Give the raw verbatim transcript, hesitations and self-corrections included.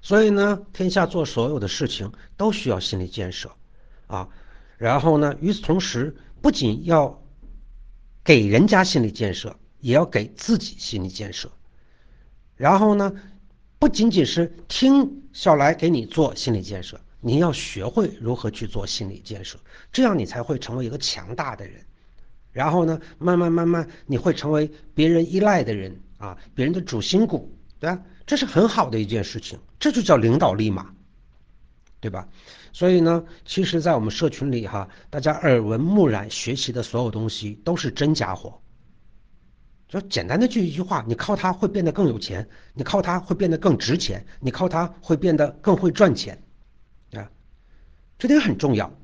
所以呢，天下做所有的事情都需要心理建设啊。然后呢，与此同时，不仅要给人家心理建设，也要给自己心理建设。然后呢，不仅仅是听小来给你做心理建设，你要学会如何去做心理建设，这样你才会成为一个强大的人。然后呢，慢慢慢慢你会成为别人依赖的人啊，别人的主心骨，对吧？这是很好的一件事情，这就叫领导力嘛，对吧？所以呢，其实在我们社群里哈，大家耳闻目染学习的所有东西都是真家伙。就简单的这一句话，你靠它会变得更有钱，你靠它会变得更值钱，你靠它会变得更会赚钱啊，这点很重要。